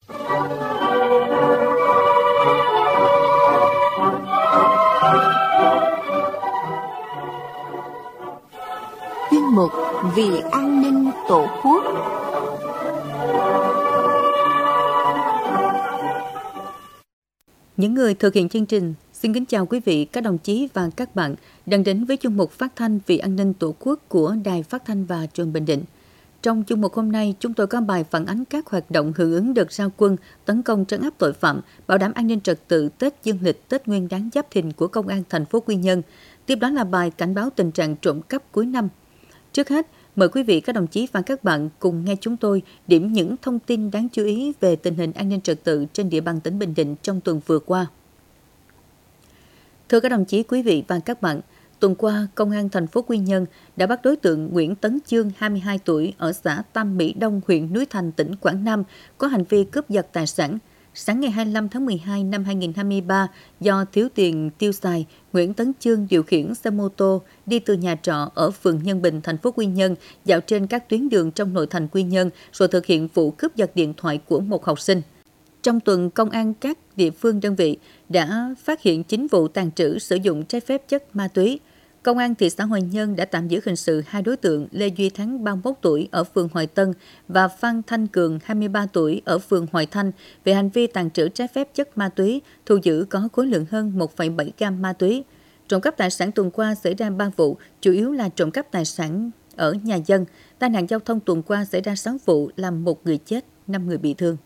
Chuyên mục Vì an ninh Tổ quốc. Những người thực hiện chương trình xin kính chào quý vị, các đồng chí và các bạn đang đến với chuyên mục phát thanh Vì an ninh Tổ quốc của Đài Phát thanh và Truyền hình Bình Định. Trong chuyên mục hôm nay, chúng tôi có bài phản ánh các hoạt động hưởng ứng đợt ra quân tấn công trấn áp tội phạm, bảo đảm an ninh trật tự Tết Dương lịch Tết Nguyên đán Giáp Thìn của Công an thành phố Quy Nhơn. Tiếp đó là bài cảnh báo tình trạng trộm cắp cuối năm. Trước hết, mời quý vị, các đồng chí và các bạn cùng nghe chúng tôi điểm những thông tin đáng chú ý về tình hình an ninh trật tự trên địa bàn tỉnh Bình Định trong tuần vừa qua. Thưa các đồng chí, quý vị và các bạn, tuần qua, Công an thành phố Quy Nhơn đã bắt đối tượng Nguyễn Tấn Chương, 22 tuổi, ở xã Tam Mỹ Đông, huyện Núi Thành, tỉnh Quảng Nam, có hành vi cướp giật tài sản. Sáng ngày 25 tháng 12 năm 2023, do thiếu tiền tiêu xài, Nguyễn Tấn Chương điều khiển xe mô tô đi từ nhà trọ ở phường Nhân Bình, thành phố Quy Nhơn, dạo trên các tuyến đường trong nội thành Quy Nhơn, rồi thực hiện vụ cướp giật điện thoại của một học sinh. Trong tuần, công an các địa phương đơn vị đã phát hiện 9 vụ tàng trữ sử dụng trái phép chất ma túy. Công an thị xã Hoài Nhơn đã tạm giữ hình sự 2 đối tượng Lê Duy Thắng, 31 tuổi, ở phường Hoài Tân và Phan Thanh Cường, 23 tuổi, ở phường Hoài Thanh về hành vi tàng trữ trái phép chất ma túy, thu giữ có khối lượng hơn 1,7 gam ma túy. Trộm cắp tài sản tuần qua xảy ra 3 vụ, chủ yếu là trộm cắp tài sản ở nhà dân. Tai nạn giao thông tuần qua xảy ra 6 vụ, làm 1 người chết, 5 người bị thương.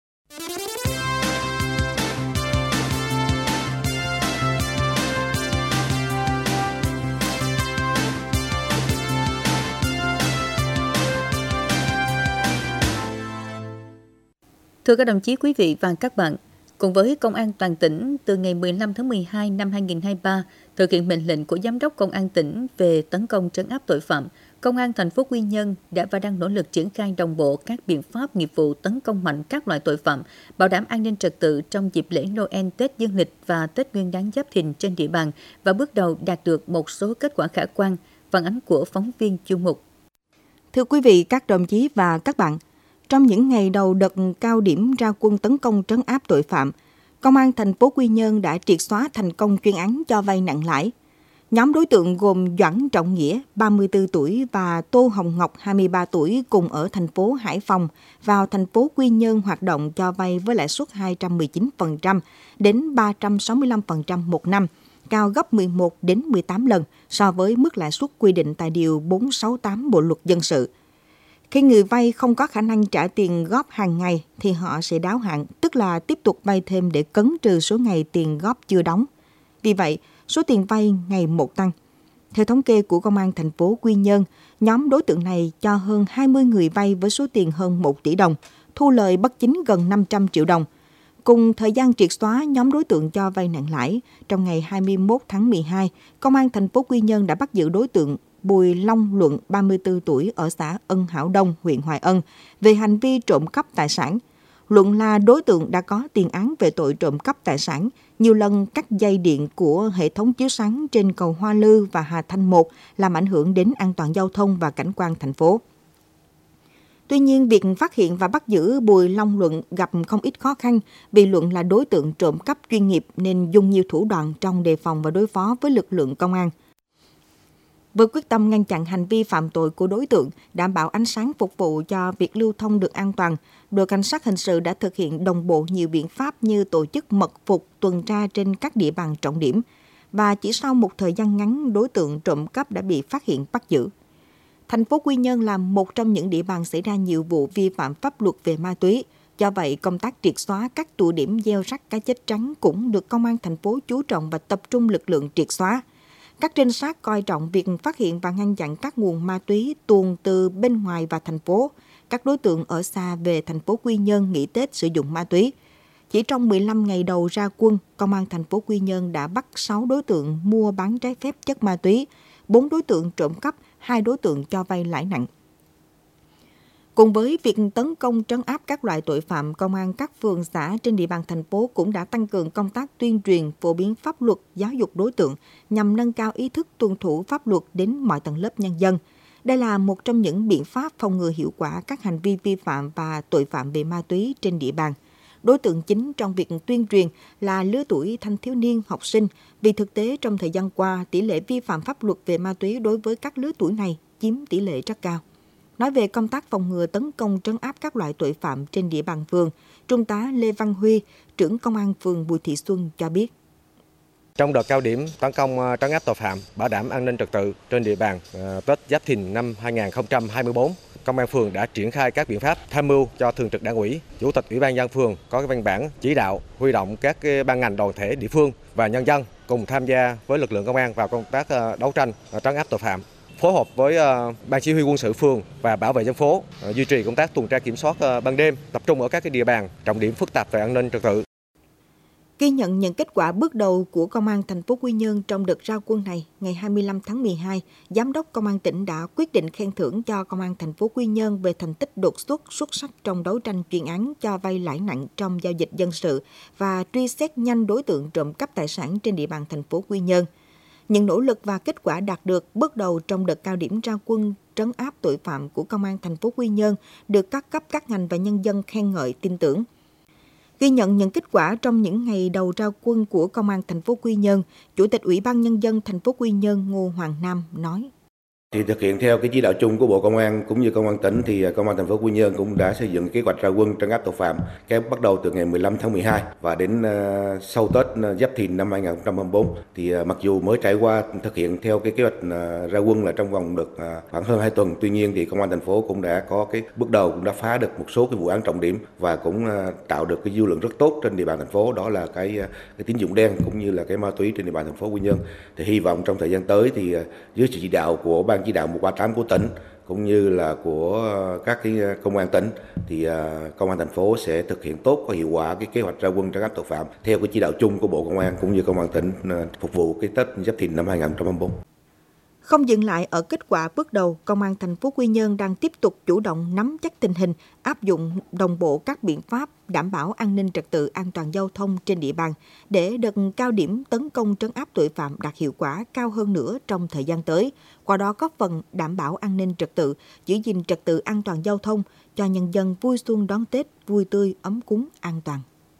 Thưa các đồng chí, quý vị và các bạn, cùng với Công an toàn tỉnh, từ ngày 15 tháng 12 năm 2023, thực hiện mệnh lệnh của Giám đốc Công an tỉnh về tấn công trấn áp tội phạm, Công an thành phố Quy Nhơn đã và đang nỗ lực triển khai đồng bộ các biện pháp nghiệp vụ tấn công mạnh các loại tội phạm, bảo đảm an ninh trật tự trong dịp lễ Noel, Tết Dương lịch và Tết Nguyên đán Giáp Thìn trên địa bàn và bước đầu đạt được một số kết quả khả quan. Phản ánh của phóng viên chuyên mục. Thưa quý vị, các đồng chí và các bạn, trong những ngày đầu đợt cao điểm ra quân tấn công trấn áp tội phạm, Công an thành phố Quy Nhơn đã triệt xóa thành công chuyên án cho vay nặng lãi. Nhóm đối tượng gồm Doãn Trọng Nghĩa, 34 tuổi và Tô Hồng Ngọc, 23 tuổi cùng ở thành phố Hải Phòng vào thành phố Quy Nhơn hoạt động cho vay với lãi suất 219% đến 365% một năm, cao gấp 11 đến 18 lần so với mức lãi suất quy định tại Điều 468 Bộ Luật Dân sự. Khi người vay không có khả năng trả tiền góp hàng ngày thì họ sẽ đáo hạn, tức là tiếp tục vay thêm để cấn trừ số ngày tiền góp chưa đóng. Vì vậy, số tiền vay ngày một tăng. Theo thống kê của Công an thành phố Quy Nhơn, nhóm đối tượng này cho hơn 20 người vay với số tiền hơn 1 tỷ đồng, thu lời bất chính gần 500 triệu đồng. Cùng thời gian triệt xóa nhóm đối tượng cho vay nặng lãi, trong ngày 21 tháng 12, Công an thành phố Quy Nhơn đã bắt giữ đối tượng Bùi Long Luận, 34 tuổi, ở xã Ân Hảo Đông, huyện Hoài Ân, về hành vi trộm cắp tài sản. Luận là đối tượng đã có tiền án về tội trộm cắp tài sản, nhiều lần cắt dây điện của hệ thống chiếu sáng trên cầu Hoa Lư và Hà Thanh 1 làm ảnh hưởng đến an toàn giao thông và cảnh quan thành phố. Tuy nhiên, việc phát hiện và bắt giữ Bùi Long Luận gặp không ít khó khăn vì Luận là đối tượng trộm cắp chuyên nghiệp nên dùng nhiều thủ đoạn trong đề phòng và đối phó với lực lượng công an. Với quyết tâm ngăn chặn hành vi phạm tội của đối tượng, đảm bảo ánh sáng phục vụ cho việc lưu thông được an toàn, đội cảnh sát hình sự đã thực hiện đồng bộ nhiều biện pháp như tổ chức mật phục, tuần tra trên các địa bàn trọng điểm. Và chỉ sau một thời gian ngắn, đối tượng trộm cắp đã bị phát hiện bắt giữ. Thành phố Quy Nhơn là một trong những địa bàn xảy ra nhiều vụ vi phạm pháp luật về ma túy. Do vậy, công tác triệt xóa các tụ điểm gieo rắc cá chết trắng cũng được Công an thành phố chú trọng và tập trung lực lượng triệt xóa. Các trinh sát coi trọng việc phát hiện và ngăn chặn các nguồn ma túy tuồn từ bên ngoài vào thành phố. Các đối tượng ở xa về thành phố Quy Nhơn nghỉ Tết sử dụng ma túy. Chỉ trong 15 ngày đầu ra quân, Công an thành phố Quy Nhơn đã bắt 6 đối tượng mua bán trái phép chất ma túy, 4 đối tượng trộm cắp, 2 đối tượng cho vay lãi nặng. Cùng với việc tấn công trấn áp các loại tội phạm, Công an các phường xã trên địa bàn thành phố cũng đã tăng cường công tác tuyên truyền, phổ biến pháp luật, giáo dục đối tượng nhằm nâng cao ý thức tuân thủ pháp luật đến mọi tầng lớp nhân dân. Đây là một trong những biện pháp phòng ngừa hiệu quả các hành vi vi phạm và tội phạm về ma túy trên địa bàn. Đối tượng chính trong việc tuyên truyền là lứa tuổi thanh thiếu niên, học sinh, vì thực tế trong thời gian qua, tỷ lệ vi phạm pháp luật về ma túy đối với các lứa tuổi này chiếm tỷ lệ rất cao. Nói về công tác phòng ngừa tấn công trấn áp các loại tội phạm trên địa bàn phường, Trung tá Lê Văn Huy, trưởng Công an phường Bùi Thị Xuân cho biết. Trong đợt cao điểm tấn công trấn áp tội phạm, bảo đảm an ninh trật tự trên địa bàn Tết Giáp Thìn năm 2024, Công an phường đã triển khai các biện pháp tham mưu cho Thường trực Đảng ủy, Chủ tịch Ủy ban nhân dân phường có văn bản chỉ đạo huy động các ban ngành đoàn thể địa phương và nhân dân cùng tham gia với lực lượng công an vào công tác đấu tranh trấn áp tội phạm. Phối hợp với Ban Chỉ huy quân sự phường và bảo vệ dân phố duy trì công tác tuần tra kiểm soát ban đêm, tập trung ở các địa bàn trọng điểm phức tạp về an ninh trật tự. Ghi nhận những kết quả bước đầu của Công an thành phố Quy Nhơn trong đợt ra quân này, ngày 25 tháng 12, Giám đốc Công an tỉnh đã quyết định khen thưởng cho Công an thành phố Quy Nhơn về thành tích đột xuất xuất sắc trong đấu tranh chuyên án cho vay lãi nặng trong giao dịch dân sự và truy xét nhanh đối tượng trộm cắp tài sản trên địa bàn thành phố Quy Nhơn. Những nỗ lực và kết quả đạt được bước đầu trong đợt cao điểm ra quân trấn áp tội phạm của Công an thành phố Quy Nhơn được các cấp các ngành và nhân dân khen ngợi tin tưởng. Ghi nhận những kết quả trong những ngày đầu ra quân của Công an thành phố Quy Nhơn, Chủ tịch Ủy ban Nhân dân thành phố Quy Nhơn Ngô Hoàng Nam nói. Thì thực hiện theo cái chỉ đạo chung của Bộ Công an cũng như Công an tỉnh thì Công an thành phố Quy Nhơn cũng đã xây dựng kế hoạch ra quân trấn áp tội phạm bắt đầu từ ngày 15 tháng 12 và đến sau Tết Giáp Thìn năm 2024. Thì mặc dù mới trải qua thực hiện theo cái kế hoạch ra quân là trong vòng được khoảng hơn 2 tuần, tuy nhiên thì Công an thành phố cũng đã có cái bước đầu cũng đã phá được một số cái vụ án trọng điểm và cũng tạo được cái dư luận rất tốt trên địa bàn thành phố, đó là cái tín dụng đen cũng như là cái ma túy trên địa bàn thành phố Quy Nhơn. Thì hy vọng trong thời gian tới thì dưới sự chỉ đạo của Ban chỉ đạo 138 của tỉnh cũng như là của các cái công an tỉnh thì Công an thành phố sẽ thực hiện tốt và hiệu quả cái kế hoạch ra quân trấn áp tội phạm theo cái chỉ đạo chung của Bộ Công an cũng như Công an tỉnh phục vụ cái Tết Giáp Thìn năm 2024. Không dừng lại ở kết quả bước đầu, Công an thành phố Quy Nhơn đang tiếp tục chủ động nắm chắc tình hình, áp dụng đồng bộ các biện pháp đảm bảo an ninh trật tự, an toàn giao thông trên địa bàn để đợt cao điểm tấn công trấn áp tội phạm đạt hiệu quả cao hơn nữa trong thời gian tới, qua đó góp phần đảm bảo an ninh trật tự, giữ gìn trật tự an toàn giao thông cho nhân dân vui xuân đón Tết vui tươi, ấm cúng, an toàn.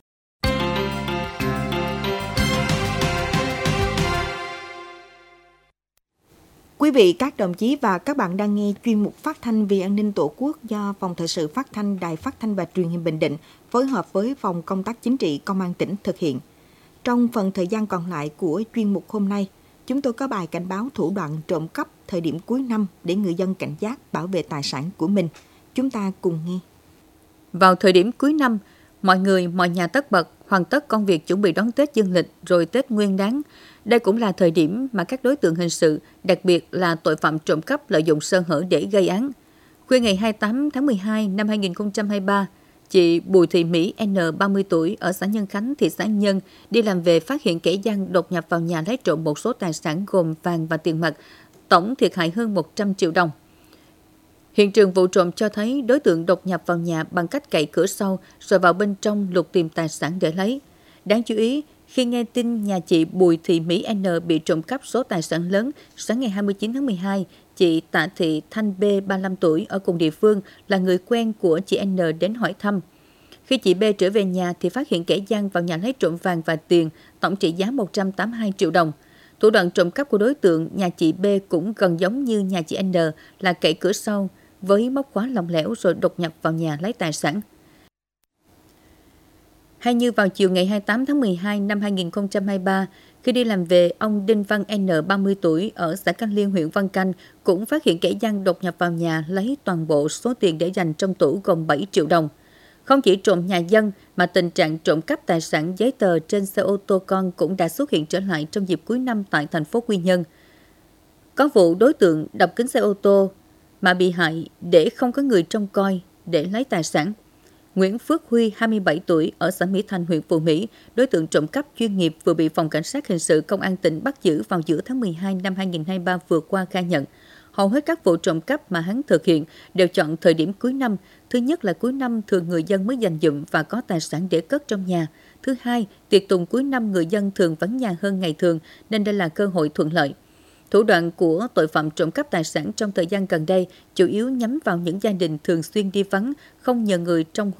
Quý vị, các đồng chí và các bạn đang nghe chuyên mục phát thanh vì an ninh Tổ quốc do Phòng Thời sự Phát thanh, Đài Phát thanh và Truyền hình Bình Định phối hợp với Phòng Công tác Chính trị Công an tỉnh thực hiện. Trong phần thời gian còn lại của chuyên mục hôm nay, chúng tôi có bài cảnh báo thủ đoạn trộm cắp thời điểm cuối năm để người dân cảnh giác bảo vệ tài sản của mình. Chúng ta cùng nghe. Vào thời điểm cuối năm, mọi người, mọi nhà tất bật hoàn tất công việc chuẩn bị đón Tết dương lịch rồi Tết Nguyên đán. Đây cũng là thời điểm mà các đối tượng hình sự, đặc biệt là tội phạm trộm cắp lợi dụng sơ hở để gây án. Khuya ngày 28 tháng 12 năm 2023, chị Bùi Thị Mỹ N, 30 tuổi, ở xã Nhân Khánh, thị xã Nhân, đi làm về phát hiện kẻ gian đột nhập vào nhà lấy trộm một số tài sản gồm vàng và tiền mặt, tổng thiệt hại hơn 100 triệu đồng. Hiện trường vụ trộm cho thấy đối tượng đột nhập vào nhà bằng cách cậy cửa sau rồi vào bên trong lục tìm tài sản để lấy. Đáng chú ý, khi nghe tin nhà chị Bùi Thị Mỹ N bị trộm cắp số tài sản lớn, sáng ngày 29 tháng 12, chị Tạ Thị Thanh B, 35 tuổi, ở cùng địa phương, là người quen của chị N đến hỏi thăm. Khi chị B trở về nhà thì phát hiện kẻ gian vào nhà lấy trộm vàng và tiền, tổng trị giá 182 triệu đồng. Thủ đoạn trộm cắp của đối tượng nhà chị B cũng gần giống như nhà chị N, là cậy cửa sau với móc khóa lỏng lẻo rồi đột nhập vào nhà lấy tài sản. Hay như vào chiều ngày 28 tháng 12 năm 2023, khi đi làm về, ông Đinh Văn N, 30 tuổi, ở xã Canh Liên, huyện Văn Canh, cũng phát hiện kẻ gian đột nhập vào nhà lấy toàn bộ số tiền để dành trong tủ gồm 7 triệu đồng. Không chỉ trộm nhà dân, mà tình trạng trộm cắp tài sản giấy tờ trên xe ô tô con cũng đã xuất hiện trở lại trong dịp cuối năm tại thành phố Quy Nhơn. Có vụ đối tượng đập kính xe ô tô mà bị hại để không có người trông coi để lấy tài sản. Nguyễn Phước Huy, 27 tuổi, ở xã Mỹ Thành, huyện Phú Mỹ, đối tượng trộm cắp chuyên nghiệp vừa bị Phòng Cảnh sát Hình sự Công an tỉnh bắt giữ vào giữa tháng 12 năm 2023 vừa qua, khai nhận hầu hết các vụ trộm cắp mà hắn thực hiện đều chọn thời điểm cuối năm. Thứ nhất là cuối năm thường người dân mới dành dụm và có tài sản để cất trong nhà. Thứ hai, tiệc tùng cuối năm người dân thường vắng nhà hơn ngày thường nên đây là cơ hội thuận lợi. Thủ đoạn của tội phạm trộm cắp tài sản trong thời gian gần đây chủ yếu nhắm vào những gia đình thường xuyên đi vắng, không nhờ người trong hộ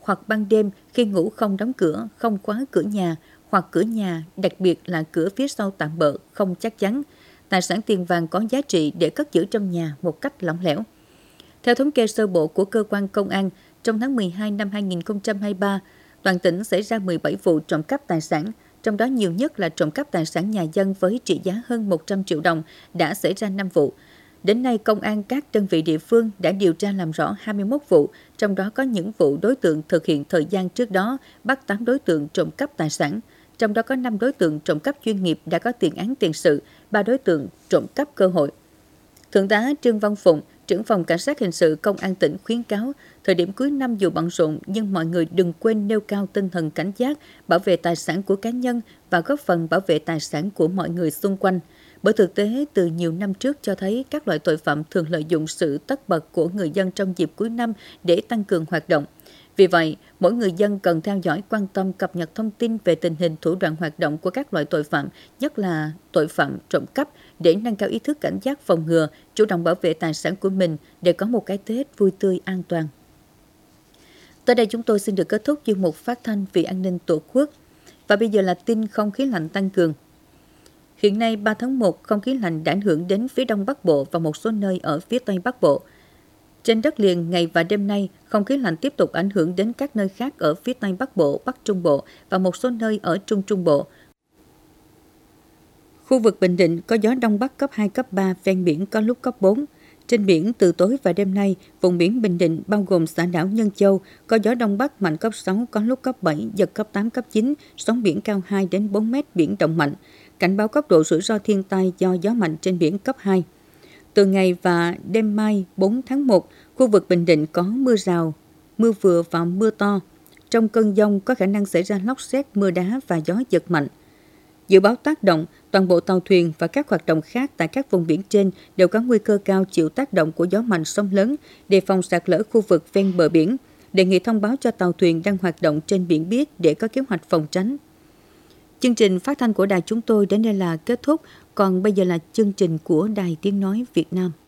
hoặc ban đêm khi ngủ không đóng cửa, không khóa cửa nhà hoặc cửa nhà, đặc biệt là cửa phía sau tạm bợ, không chắc chắn. Tài sản tiền vàng có giá trị để cất giữ trong nhà một cách lỏng lẻo. Theo thống kê sơ bộ của cơ quan công an, trong tháng 12 năm 2023, toàn tỉnh xảy ra 17 vụ trộm cắp tài sản, trong đó nhiều nhất là trộm cắp tài sản nhà dân với trị giá hơn 100 triệu đồng đã xảy ra 5 vụ. Đến nay, công an các đơn vị địa phương đã điều tra làm rõ 21 vụ, trong đó có những vụ đối tượng thực hiện thời gian trước đó bắt 8 đối tượng trộm cắp tài sản. Trong đó có 5 đối tượng trộm cắp chuyên nghiệp đã có tiền án tiền sự, 3 đối tượng trộm cắp cơ hội. Thượng tá Trương Văn Phụng, trưởng phòng cảnh sát hình sự công an tỉnh khuyến cáo, thời điểm cuối năm dù bận rộn nhưng mọi người đừng quên nêu cao tinh thần cảnh giác, bảo vệ tài sản của cá nhân và góp phần bảo vệ tài sản của mọi người xung quanh. Bởi thực tế, từ nhiều năm trước cho thấy các loại tội phạm thường lợi dụng sự tất bật của người dân trong dịp cuối năm để tăng cường hoạt động. Vì vậy, mỗi người dân cần theo dõi, quan tâm, cập nhật thông tin về tình hình thủ đoạn hoạt động của các loại tội phạm, nhất là tội phạm trộm cắp, để nâng cao ý thức cảnh giác phòng ngừa, chủ động bảo vệ tài sản của mình để có một cái Tết vui tươi an toàn. Tới đây chúng tôi xin được kết thúc chuyên mục phát thanh vì an ninh Tổ quốc. Và bây giờ là tin không khí lạnh tăng cường. Hiện nay 3 tháng 1, không khí lạnh đã ảnh hưởng đến phía Đông Bắc Bộ và một số nơi ở phía Tây Bắc Bộ. Trên đất liền, ngày và đêm nay, không khí lạnh tiếp tục ảnh hưởng đến các nơi khác ở phía Tây Bắc Bộ, Bắc Trung Bộ và một số nơi ở Trung Trung Bộ. Khu vực Bình Định có gió Đông Bắc cấp 2, cấp 3, ven biển có lúc cấp 4. Trên biển, từ tối và đêm nay, vùng biển Bình Định bao gồm xã đảo Nhân Châu có gió Đông Bắc mạnh cấp 6, có lúc cấp 7, giật cấp 8, cấp 9, sóng biển cao 2 đến 4 mét, biển động mạnh. Cảnh báo cấp độ rủi ro thiên tai do gió mạnh trên biển cấp 2. Từ ngày và đêm mai 4 tháng 1, khu vực Bình Định có mưa rào, mưa vừa và mưa to. Trong cơn dông có khả năng xảy ra lốc sét, mưa đá và gió giật mạnh. Dự báo tác động, toàn bộ tàu thuyền và các hoạt động khác tại các vùng biển trên đều có nguy cơ cao chịu tác động của gió mạnh, sóng lớn, đề phòng sạt lở khu vực ven bờ biển. Đề nghị thông báo cho tàu thuyền đang hoạt động trên biển biết để có kế hoạch phòng tránh. Chương trình phát thanh của đài chúng tôi đến đây là kết thúc, còn bây giờ là chương trình của Đài Tiếng Nói Việt Nam.